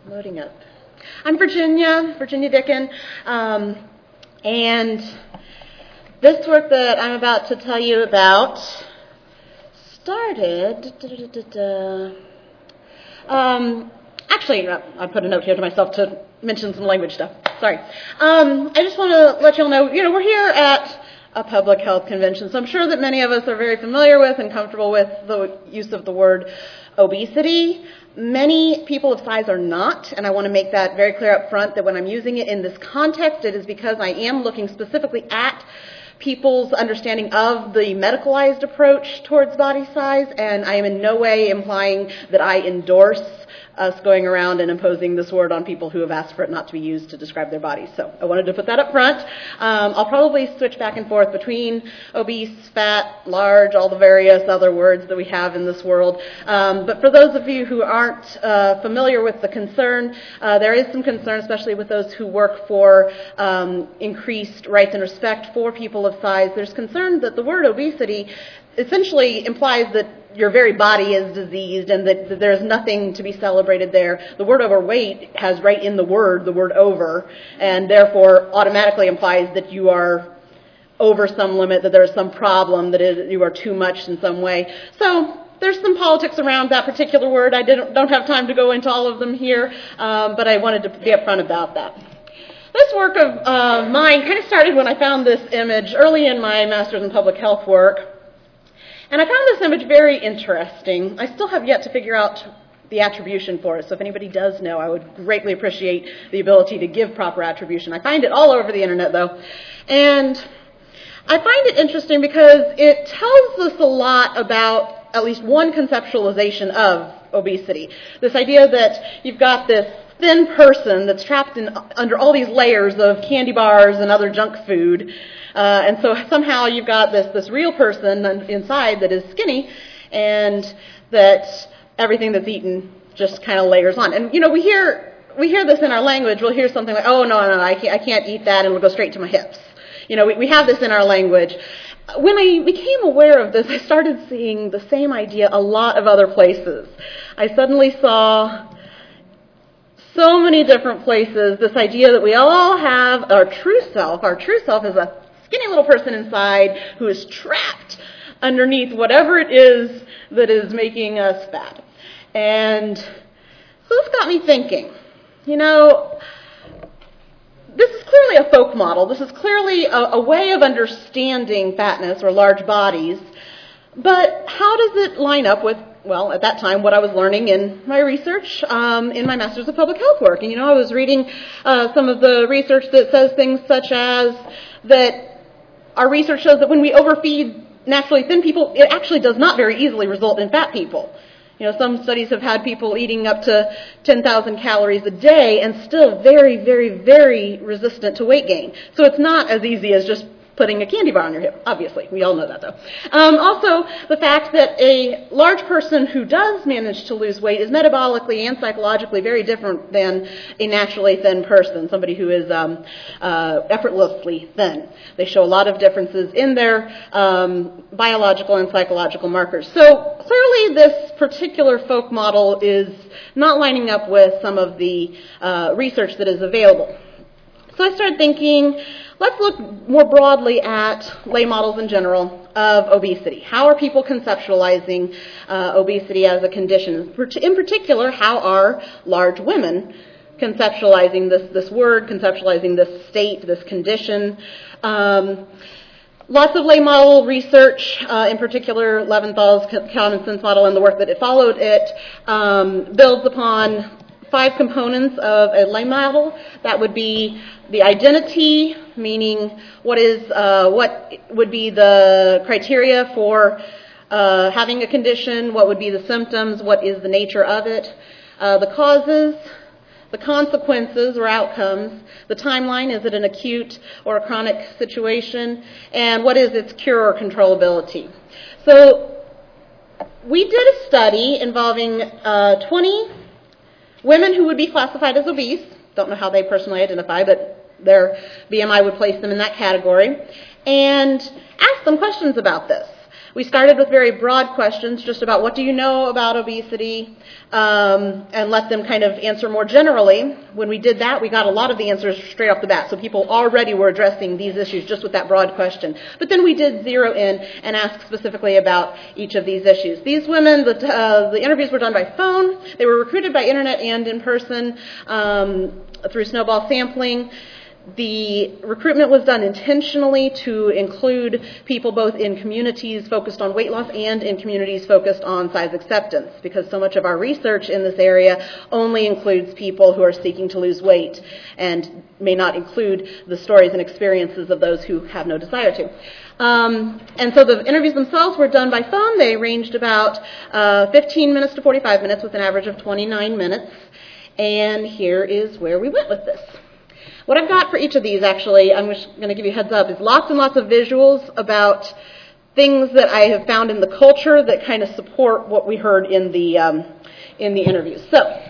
Loading up. I'm Virginia Dickin, and this work that I'm about to tell you about started... Actually, I put a note here to myself to mention some language stuff. Sorry. I just want to let you all know, we're here at a public health convention, so I'm sure that many of us are very familiar with and comfortable with the use of the word obesity. Many people of size are not, and I want to make that very clear up front that when I'm using it in this context, it is because I am looking specifically at people's understanding of the medicalized approach towards body size, and I am in no way implying that I endorse us going around and imposing this word on people who have asked for it not to be used to describe their bodies. So I wanted to put that up front. I'll probably switch back and forth between obese, fat, large, all the various other words that we have in this world. But for those of you who aren't familiar with the concern, there is some concern, especially with those who work for increased rights and respect for people of size. There's concern that the word obesity essentially implies that your very body is diseased and that there's nothing to be celebrated there. The word overweight has right in the word over, and therefore automatically implies that you are over some limit, that there's some problem, that you are too much in some way. So there's some politics around that particular word. I don't have time to go into all of them here, but I wanted to be upfront about that. This work of mine kind of started when I found this image early in my master's in public health work. And I found this image very interesting. I still have yet to figure out the attribution for it, so if anybody does know, I would greatly appreciate the ability to give proper attribution. I find it all over the internet, though. And I find it interesting because it tells us a lot about at least one conceptualization of obesity. This idea that you've got this thin person that's trapped under all these layers of candy bars and other junk food. And so somehow you've got this real person inside that is skinny, and that everything that's eaten just kind of layers on. And, we hear this in our language. We'll hear something like, oh, no, I can't eat that, and it'll go straight to my hips. We have this in our language. When I became aware of this, I started seeing the same idea a lot of other places. I suddenly saw so many different places this idea that we all have our true self. Our true self is a skinny little person inside who is trapped underneath whatever it is that is making us fat. And so this got me thinking, this is clearly a folk model. This is clearly a way of understanding fatness or large bodies. But how does it line up with, at that time, what I was learning in my research in my Master's of Public Health work? And, I was reading some of the research that says things such as that our research shows that when we overfeed naturally thin people, it actually does not very easily result in fat people. Some studies have had people eating up to 10,000 calories a day and still very, very, very resistant to weight gain. So it's not as easy as just putting a candy bar on your hip, obviously. We all know that, though. Also, the fact that a large person who does manage to lose weight is metabolically and psychologically very different than a naturally thin person, somebody who is effortlessly thin. They show a lot of differences in their biological and psychological markers. So clearly this particular folk model is not lining up with some of the research that is available. So I started thinking, let's look more broadly at lay models in general of obesity. How are people conceptualizing obesity as a condition? In particular, how are large women conceptualizing this word, conceptualizing this state, this condition? Lots of lay model research, in particular Leventhal's common sense model and the work that it followed it, builds upon 5 components of a lay model. That would be the identity, meaning what would be the criteria for having a condition, what would be the symptoms, what is the nature of it, the causes, the consequences or outcomes, the timeline, is it an acute or a chronic situation, and what is its cure or controllability. So we did a study involving 20 women who would be classified as obese. Don't know how they personally identify, but their BMI would place them in that category. And asked them questions about this. We started with very broad questions just about what do you know about obesity, and let them kind of answer more generally. When we did that, we got a lot of the answers straight off the bat, so people already were addressing these issues just with that broad question. But then we did zero in and ask specifically about each of these issues. These women, the interviews were done by phone. They were recruited by internet and in person through snowball sampling. The recruitment was done intentionally to include people both in communities focused on weight loss and in communities focused on size acceptance, because so much of our research in this area only includes people who are seeking to lose weight and may not include the stories and experiences of those who have no desire to. And so the interviews themselves were done by phone. They ranged about 15 minutes to 45 minutes with an average of 29 minutes. And here is where we went with this. What I've got for each of these, actually, I'm just going to give you a heads up, is lots and lots of visuals about things that I have found in the culture that kind of support what we heard in the interviews. So,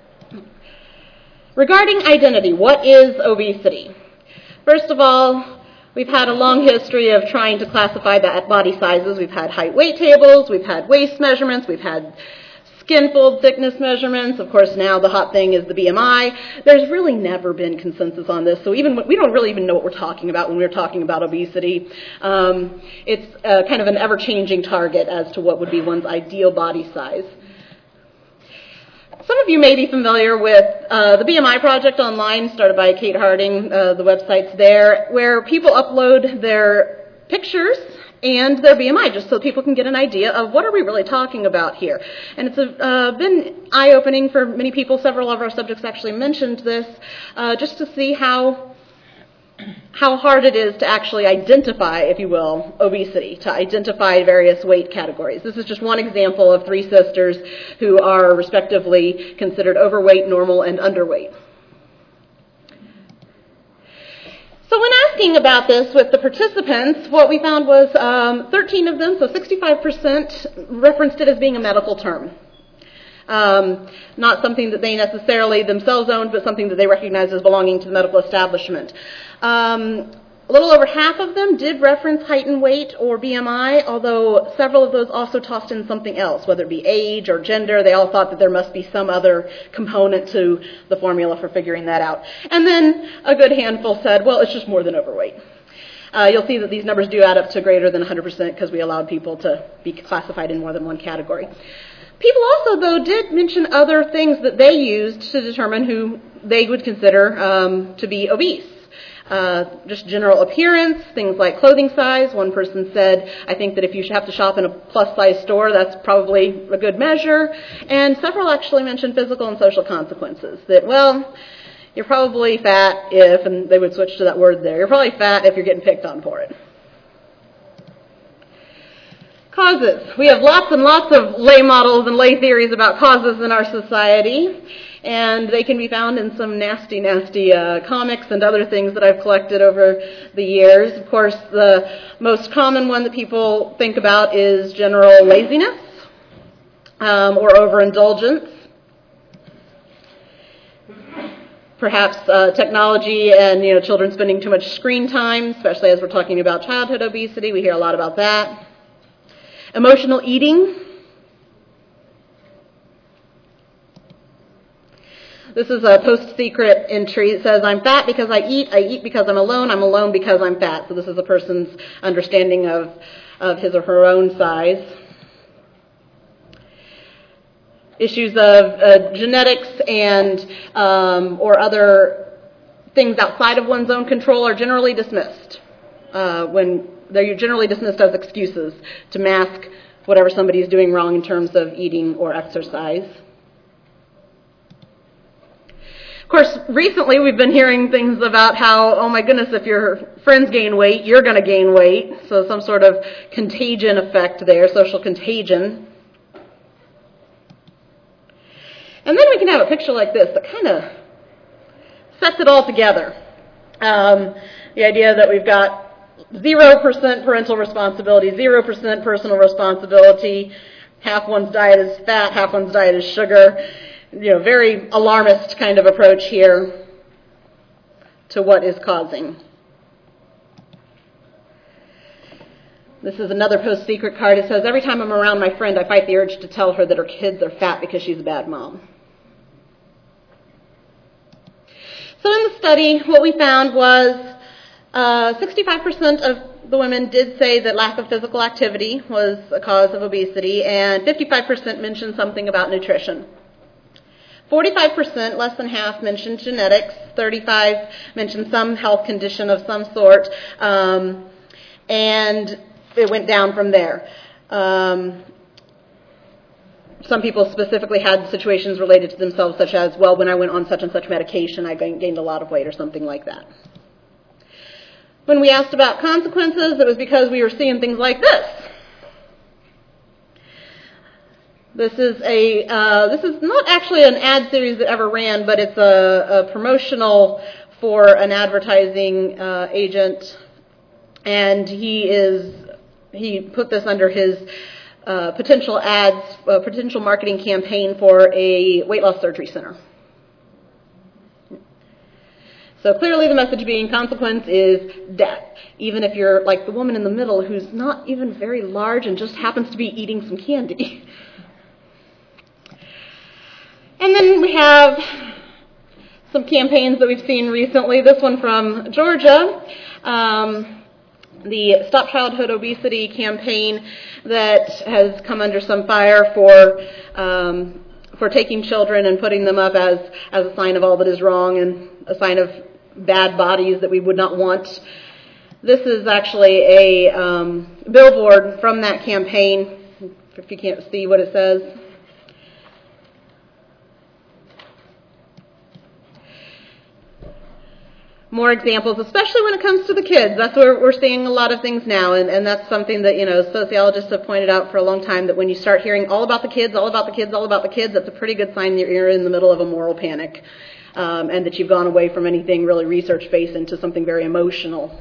regarding identity, what is obesity? First of all, we've had a long history of trying to classify body sizes. We've had height weight tables, we've had waist measurements, we've had skin fold thickness measurements. Of course, now the hot thing is the BMI. There's really never been consensus on this, so we don't really even know what we're talking about when we're talking about obesity. It's kind of an ever-changing target as to what would be one's ideal body size. Some of you may be familiar with the BMI Project online, started by Kate Harding. The website's there, where people upload their pictures and their BMI, just so people can get an idea of what are we really talking about here. And it's been eye-opening for many people. Several of our subjects actually mentioned this, just to see how hard it is to actually identify, if you will, obesity, to identify various weight categories. This is just one example of three sisters who are respectively considered overweight, normal, and underweight. So when asking about this with the participants, what we found was 13 of them, so 65%, referenced it as being a medical term. Not something that they necessarily themselves owned, but something that they recognized as belonging to the medical establishment. A little over half of them did reference height and weight or BMI, although several of those also tossed in something else, whether it be age or gender. They all thought that there must be some other component to the formula for figuring that out. And then a good handful said, well, it's just more than overweight. You'll see that these numbers do add up to greater than 100% because we allowed people to be classified in more than one category. People also, though, did mention other things that they used to determine who they would consider to be obese. Just general appearance, things like clothing size. One person said, I think that if you have to shop in a plus-size store, that's probably a good measure. And several actually mentioned physical and social consequences. That, well, you're probably fat if, and they would switch to that word there, you're probably fat if you're getting picked on for it. Causes. We have lots and lots of lay models and lay theories about causes in our society, and they can be found in some nasty, nasty comics and other things that I've collected over the years. Of course, the most common one that people think about is general laziness or overindulgence. Perhaps technology and children spending too much screen time, especially as we're talking about childhood obesity. We hear a lot about that. Emotional eating. This is a Post-Secret entry. It says, I'm fat because I eat because I'm alone because I'm fat. So this is a person's understanding of his or her own size. Issues of genetics and or other things outside of one's own control are generally dismissed when they're generally dismissed as excuses to mask whatever somebody is doing wrong in terms of eating or exercise. Of course, recently we've been hearing things about how, oh my goodness, if your friends gain weight, you're going to gain weight. So some sort of contagion effect there, social contagion. And then we can have a picture like this that kind of sets it all together. The idea that we've got 0% parental responsibility, 0% personal responsibility, half one's diet is fat, half one's diet is sugar. Very alarmist kind of approach here to what is causing. This is another post-secret card. It says, every time I'm around my friend, I fight the urge to tell her that her kids are fat because she's a bad mom. So in the study, what we found was 65% of the women did say that lack of physical activity was a cause of obesity, and 55% mentioned something about nutrition. 45%, less than half, mentioned genetics. 35% mentioned some health condition of some sort, and it went down from there. Some people specifically had situations related to themselves, such as, well, when I went on such and such medication, I gained a lot of weight or something like that. When we asked about consequences, it was because we were seeing things like this. This is not actually an ad series that ever ran, but it's a promotional for an advertising agent, and he put this under his potential marketing campaign for a weight loss surgery center. So clearly the message being consequence is death, even if you're like the woman in the middle who's not even very large and just happens to be eating some candy. And then we have some campaigns that we've seen recently. This one from Georgia, the Stop Childhood Obesity campaign that has come under some fire for taking children and putting them up as a sign of all that is wrong and a sign of bad bodies that we would not want. This is actually a billboard from that campaign, if you can't see what it says. More examples, especially when it comes to the kids. That's where we're seeing a lot of things now, and that's something that, sociologists have pointed out for a long time, that when you start hearing all about the kids, all about the kids, all about the kids, that's a pretty good sign that you're in the middle of a moral panic, and that you've gone away from anything really research-based into something very emotional.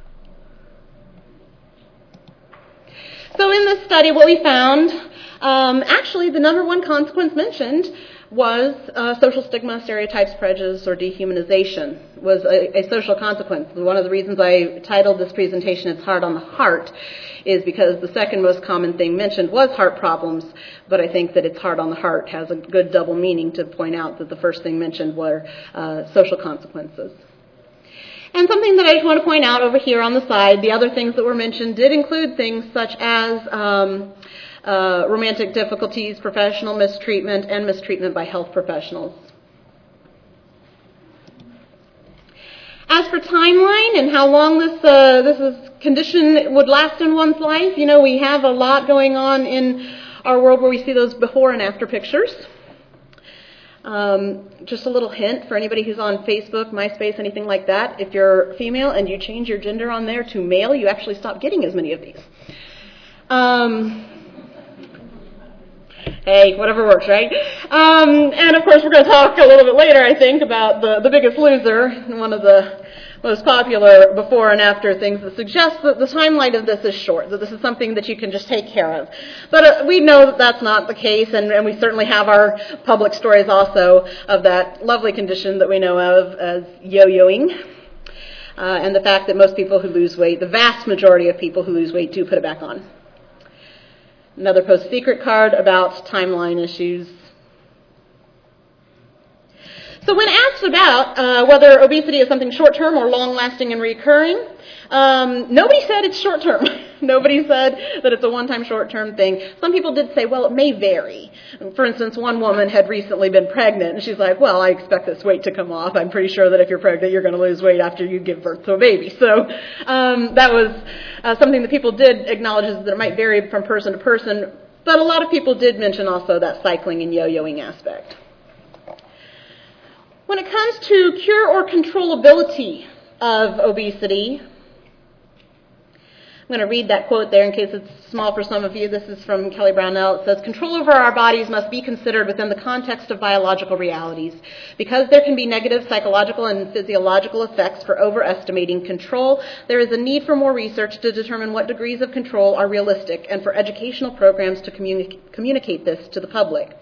So in this study, what we found, actually the number one consequence mentioned was social stigma, stereotypes, prejudice, or dehumanization was a social consequence. One of the reasons I titled this presentation, It's Hard on the Heart, is because the second most common thing mentioned was heart problems, but I think that It's Hard on the Heart has a good double meaning to point out that the first thing mentioned were social consequences. And something that I just want to point out over here on the side, the other things that were mentioned did include things such as romantic difficulties, professional mistreatment, and mistreatment by health professionals. As for timeline and how long this condition would last in one's life, we have a lot going on in our world where we see those before and after pictures. Just a little hint for anybody who's on Facebook, MySpace, anything like that. If you're female and you change your gender on there to male, you actually stop getting as many of these. Hey, whatever works, right? And of course, we're going to talk a little bit later, I think, about the Biggest Loser, one of the most popular before and after things that suggest that the timeline of this is short, that this is something that you can just take care of. But we know that that's not the case, and we certainly have our public stories also of that lovely condition that we know of as yo-yoing, and the fact that most people who lose weight, the vast majority of people who lose weight, do put it back on. Another post-secret card about timeline issues. So when asked about whether obesity is something short-term or long-lasting and recurring, nobody said it's short-term. Nobody said that it's a one-time short-term thing. Some people did say, well, it may vary. For instance, one woman had recently been pregnant, and she's like, well, I expect this weight to come off. I'm pretty sure that if you're pregnant, you're going to lose weight after you give birth to a baby. So that was something that people did acknowledge, is that it might vary from person to person. But a lot of people did mention also that cycling and yo-yoing aspect. When it comes to cure or controllability of obesity, I'm going to read that quote there in case it's small for some of you. This is from Kelly Brownell. It says, "Control over our bodies must be considered within the context of biological realities. Because there can be negative psychological and physiological effects for overestimating control, there is a need for more research to determine what degrees of control are realistic and for educational programs to communicate this to the public."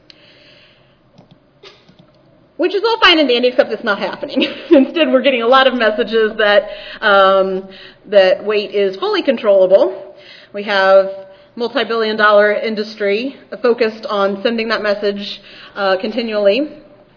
Which is all fine and dandy, except it's not happening. Instead, we're getting a lot of messages that that weight is fully controllable. We have multi-billion-dollar industry focused on sending that message continually.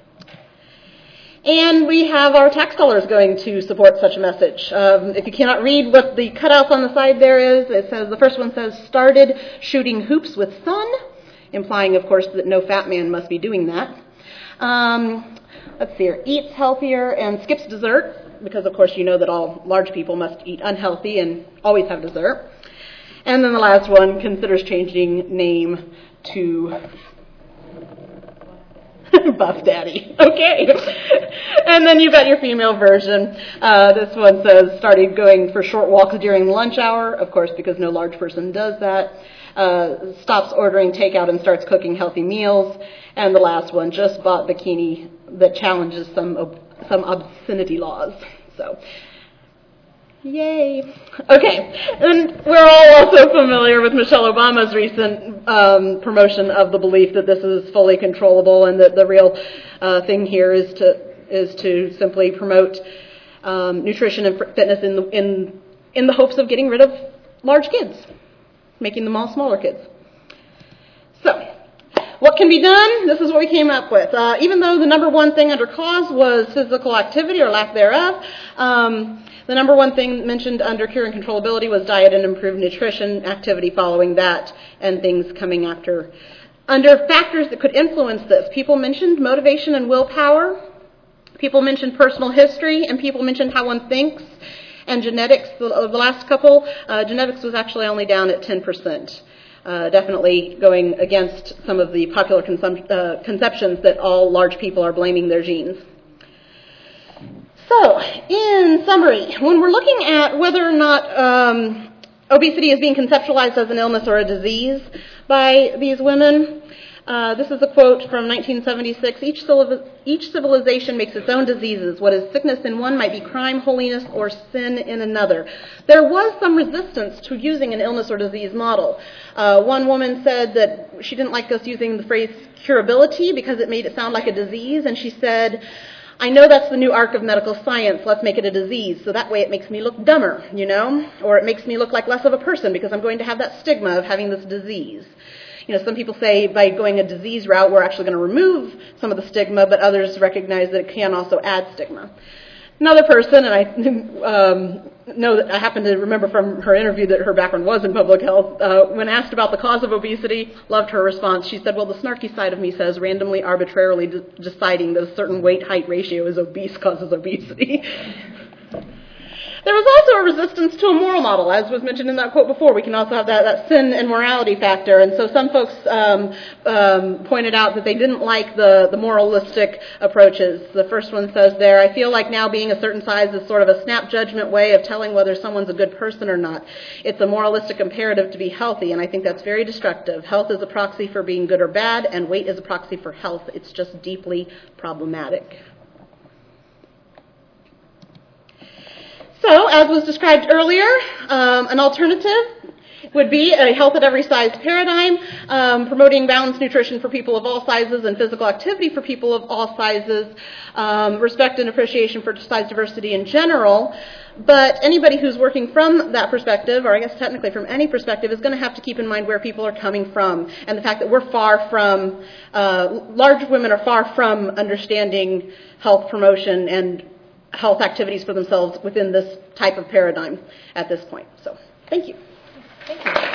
And we have our tax dollars going to support such a message. If you cannot read what the cutouts on the side there is, it says, the first one says, started shooting hoops with sun, implying, of course, that no fat man must be doing that. Let's see here, eats healthier and skips dessert, because, of course, you know that all large people must eat unhealthy and always have dessert. And then the last one considers changing name to Buff Daddy. Okay. And then you've got your female version. This one says, started going for short walks during lunch hour, of course, because no large person does that. Stops ordering takeout and starts cooking healthy meals. And the last one, just bought bikini that challenges some obscenity laws. So, yay. Okay, and we're all also familiar with Michelle Obama's recent promotion of the belief that this is fully controllable, and that the real thing here is to simply promote nutrition and fitness in the hopes of getting rid of large kids, making them all smaller kids. So, what can be done? This is what we came up with. Even though the number one thing under cause was physical activity or lack thereof, the number one thing mentioned under cure and controllability was diet and improved nutrition, activity following that, and things coming after. Under factors that could influence this, people mentioned motivation and willpower. People mentioned personal history, and people mentioned how one thinks. And genetics, the last couple, genetics was actually only down at 10%. Definitely going against some of the popular conceptions that all large people are blaming their genes. So, in summary, when we're looking at whether or not obesity is being conceptualized as an illness or a disease by these women, this is a quote from 1976. Each civilization makes its own diseases. What is sickness in one might be crime, holiness, or sin in another. There was some resistance to using an illness or disease model. One woman said that she didn't like us using the phrase curability because it made it sound like a disease, and she said, I know that's the new arc of medical science. Let's make it a disease. So that way it makes me look dumber, or it makes me look like less of a person because I'm going to have that stigma of having this disease. Some people say by going a disease route, we're actually going to remove some of the stigma, but others recognize that it can also add stigma. Another person, and I know that I happen to remember from her interview that her background was in public health, when asked about the cause of obesity, loved her response. She said, well, the snarky side of me says randomly, arbitrarily deciding that a certain weight-height ratio is obese causes obesity. There was also a resistance to a moral model, as was mentioned in that quote before. We can also have that sin and morality factor. And so some folks pointed out that they didn't like the moralistic approaches. The first one says there, I feel like now being a certain size is sort of a snap judgment way of telling whether someone's a good person or not. It's a moralistic imperative to be healthy, and I think that's very destructive. Health is a proxy for being good or bad, and weight is a proxy for health. It's just deeply problematic. So, as was described earlier, an alternative would be a health at every size paradigm, promoting balanced nutrition for people of all sizes and physical activity for people of all sizes, respect and appreciation for size diversity in general. But anybody who's working from that perspective, or I guess technically from any perspective, is going to have to keep in mind where people are coming from and the fact that we're far from, large women are far from understanding health promotion and health activities for themselves within this type of paradigm at this point. So, thank you. Thank you.